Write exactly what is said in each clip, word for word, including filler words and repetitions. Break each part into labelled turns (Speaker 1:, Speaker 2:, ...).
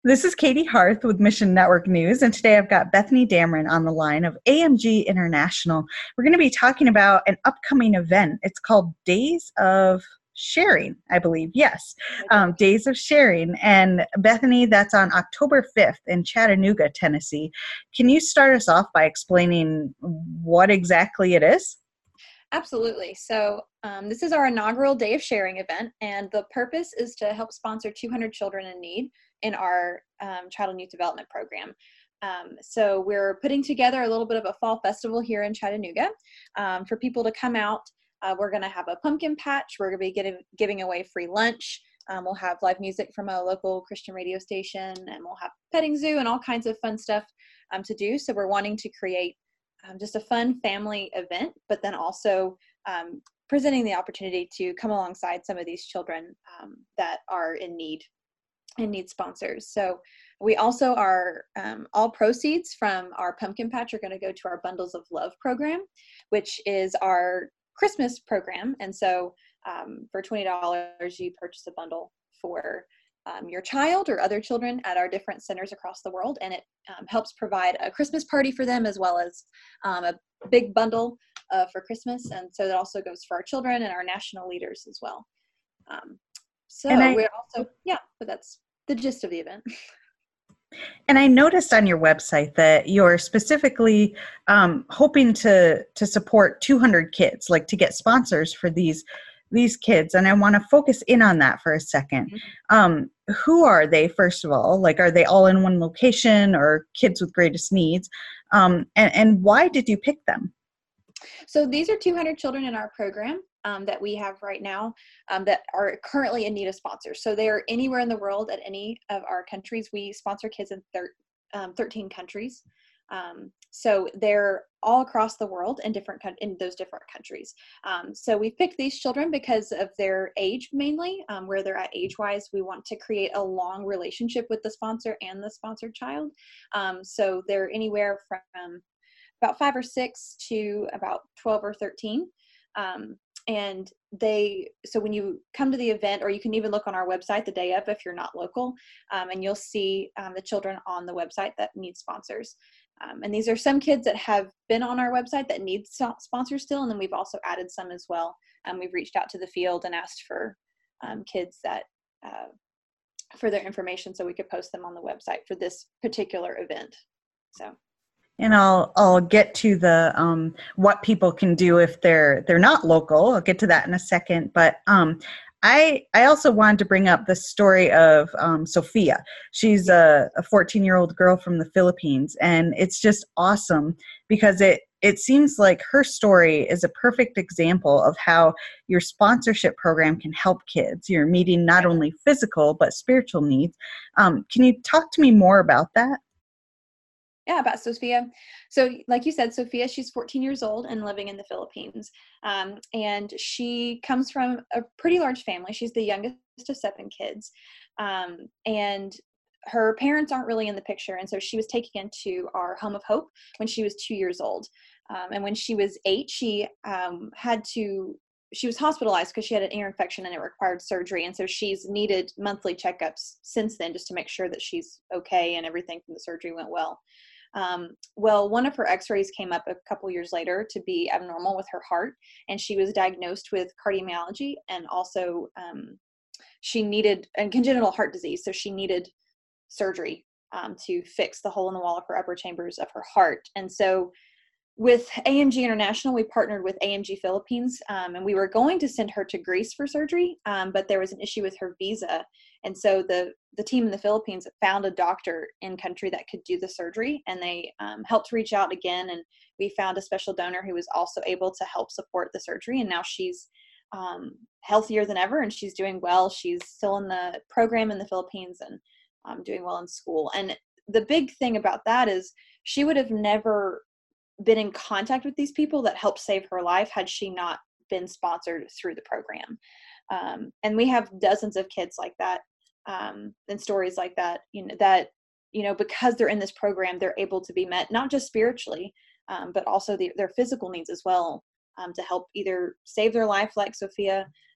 Speaker 1: This is Katie Harth with Mission Network News, and today I've got Bethany Dameron on the line of A M G International. We're going to be talking about an upcoming event. It's called Days of Sharing, I believe. Yes, um, Days of Sharing. And Bethany, that's on October fifth in Chattanooga, Tennessee. Can you start us off by explaining what exactly it is?
Speaker 2: Absolutely. So um, this is our inaugural Day of Sharing event, and the purpose is to help sponsor two hundred children in need in our um, Child and Youth Development Program. Um, so we're putting together a little bit of a fall festival here in Chattanooga um, for people to come out. Uh, we're going to have a pumpkin patch. We're going to be getting, giving away free lunch. Um, we'll have live music from a local Christian radio station, and we'll have petting zoo and all kinds of fun stuff um, to do. So we're wanting to create Um, just a fun family event, but then also um, presenting the opportunity to come alongside some of these children um, that are in need and need sponsors. So we also are, um, all proceeds from our pumpkin patch are going to go to our Bundles of Love program, which is our Christmas program. And so um, for twenty dollars, you purchase a bundle for Um, your child or other children at our different centers across the world, and it um, helps provide a Christmas party for them as well as um, a big bundle uh, for Christmas. And so that also goes for our children and our national leaders as well. Um,
Speaker 1: And
Speaker 2: so
Speaker 1: I
Speaker 2: we're also, yeah, but that's the gist of the event.
Speaker 1: And I noticed on your website that you're specifically um, hoping to to support two hundred kids, like to get sponsors for these these kids. And I want to focus in on that for a second. Um, who are they, first of all? Like, are they all in one location or kids with greatest needs? Um, and, and why did you pick them?
Speaker 2: So these are two hundred children in our program um, that we have right now um, that are currently in need of sponsors. So they are anywhere in the world at any of our countries. We sponsor kids in thir- um, thirteen countries. Um, so they're all across the world in different in those different countries. Um, so we picked these children because of their age mainly, um, where they're at age-wise. We want to create a long relationship with the sponsor and the sponsored child. Um, so they're anywhere from about five or six to about twelve or thirteen. Um, and they, so when you come to the event, or you can even look on our website the day of if you're not local, um, and you'll see um, the children on the website that need sponsors. Um, and these are some kids that have been on our website that need sponsors still. And then we've also added some as well. Um, we've reached out to the field and asked for um, kids that, uh, for their information so we could post them on the website for this particular event. So.
Speaker 1: And I'll I'll get to the um, what people can do if they're they're not local. I'll get to that in a second. But um, I I also wanted to bring up the story of um, Sophia. She's a fourteen-year-old girl from the Philippines, and it's just awesome because it it seems like her story is a perfect example of how your sponsorship program can help kids. You're meeting not only physical but spiritual needs. Um, can you talk to me more about that?
Speaker 2: Yeah, about Sophia. So like you said, Sophia, she's fourteen years old and living in the Philippines. Um, and she comes from a pretty large family. She's the youngest of seven kids. Um, and her parents aren't really in the picture. And so she was taken into our Home of Hope when she was two years old. Um, and when she was eight, she um, had to, she was hospitalized because she had an ear infection and it required surgery. And so she's needed monthly checkups since then just to make sure that she's okay and everything from the surgery went well. Um, well, one of her x-rays came up a couple years later to be abnormal with her heart, and she was diagnosed with cardiomyopathy, and also um, she needed and congenital heart disease. So she needed surgery um, to fix the hole in the wall of her upper chambers of her heart. And so with A M G International, we partnered with A M G Philippines, um, and we were going to send her to Greece for surgery, um, but there was an issue with her visa. And so the, the team in the Philippines found a doctor in country that could do the surgery, and they um, helped reach out again, and we found a special donor who was also able to help support the surgery, and now she's um, healthier than ever, and she's doing well. She's still in the program in the Philippines and um, doing well in school. And the big thing about that is she would have never been in contact with these people that helped save her life had she not been sponsored through the program. Um, and we have dozens of kids like that um, and stories like that, you know, that, you know, because they're in this program, they're able to be met, not just spiritually, um, but also the, their physical needs as well, um, to help either save their life like Sophia,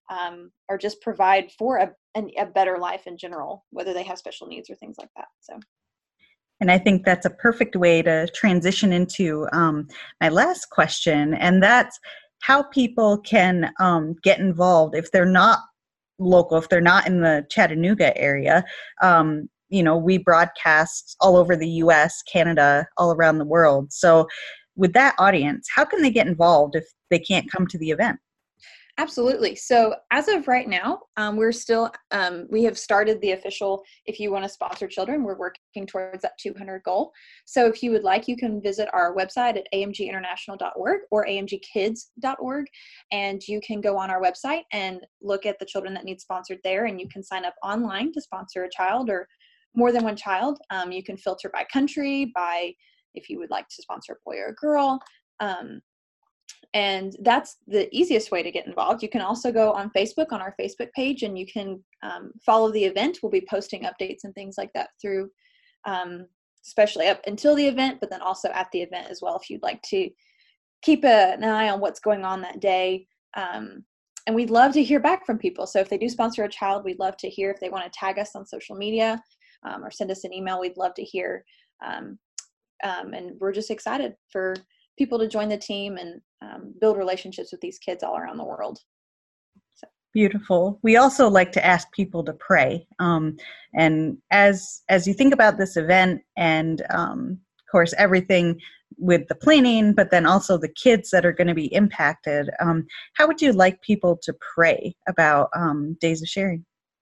Speaker 2: um, or just provide for a, an, a better life in general, whether they have special needs or things like that. So.
Speaker 1: And I think that's a perfect way to transition into um, my last question, and that's how people can um, get involved if they're not local, if they're not in the Chattanooga area. Um, you know, we broadcast all over the U S, Canada, all around the world. So with that audience, how can they get involved if they can't come to the event?
Speaker 2: Absolutely. So as of right now, um, we're still, um, we have started the official, if you want to sponsor children, we're working towards that two hundred goal. So if you would like, you can visit our website at a m g international dot org or a m g kids dot org, and you can go on our website and look at the children that need sponsored there, and you can sign up online to sponsor a child or more than one child. Um, you can filter by country, by if you would like to sponsor a boy or a girl. Um, And that's the easiest way to get involved. You can also go on Facebook, on our Facebook page, and you can um, follow the event. We'll be posting updates and things like that through, um, especially up until the event, but then also at the event as well, if you'd like to keep a, an eye on what's going on that day. Um, and we'd love to hear back from people. So if they do sponsor a child, we'd love to hear if they want to tag us on social media um, or send us an email. We'd love to hear. Um, um, and we're just excited for people to join the team and um, build relationships with these kids all around the world. So.
Speaker 1: Beautiful. We also like to ask people to pray. Um, and as as you think about this event and, um, of course, everything with the planning, but then also the kids that are going to be impacted, um, how would you like people to pray about um, Days of Sharing?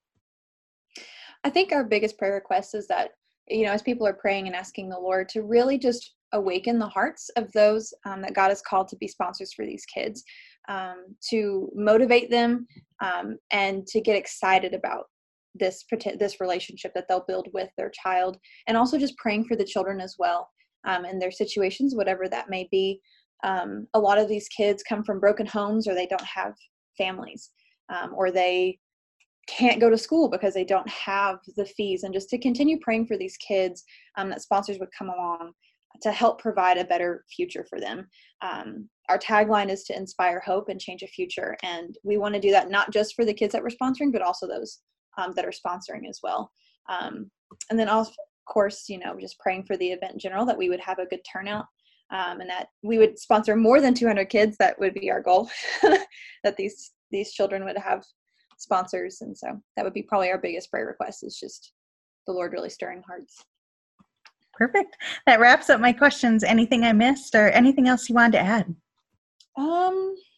Speaker 2: I think our biggest prayer request is that, you know, as people are praying and asking the Lord to really just awaken the hearts of those um, that God has called to be sponsors for these kids, um, to motivate them um, and to get excited about this this relationship that they'll build with their child, and also just praying for the children as well um, and their situations, whatever that may be. Um, a lot of these kids come from broken homes, or they don't have families, um, or they can't go to school because they don't have the fees, and just to continue praying for these kids, um, that sponsors would come along to help provide a better future for them. Um, our tagline is to inspire hope and change a future. And we want to do that not just for the kids that we're sponsoring, but also those um, that are sponsoring as well. Um, and then also, of course, you know, just praying for the event in general, that we would have a good turnout, um, and that we would sponsor more than two hundred kids. That would be our goal, that these, these children would have sponsors. And so that would be probably our biggest prayer request, is just the Lord really stirring hearts.
Speaker 1: Perfect. That wraps up my questions. Anything I missed or anything else you wanted to add?
Speaker 2: Um,